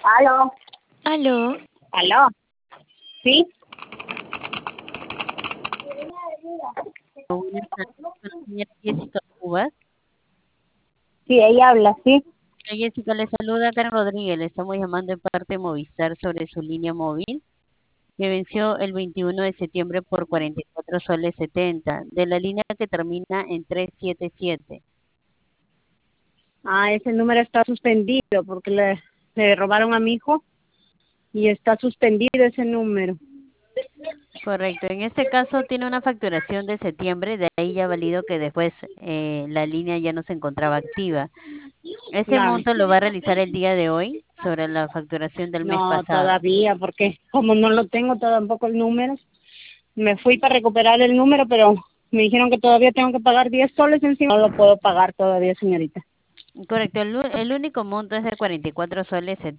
Aló, Aló, aló, ¿sí? buenas tardes, con la señora Jessica Cubas. Sí, ella habla, sí. Jessica le saluda Karen Rodríguez, le estamos llamando de parte de Movistar sobre su línea móvil que venció el 21 de septiembre por 44 soles 70, de la línea que termina en 377. Ah, ese número está suspendido porque le robaron a mi hijo y está suspendido ese número. Correcto, en este caso tiene una facturación de septiembre, de ahí ya valido que después la línea ya no se encontraba activa. Ese Claro. monto lo va a realizar el día de hoy sobre la facturación del mes No, pasado. todavía, porque como no lo tengo tampoco el número, me fui para recuperar el número, pero me dijeron que todavía tengo que pagar 10 soles encima. No lo puedo pagar todavía, señorita. Correcto, el único monto es de 44 soles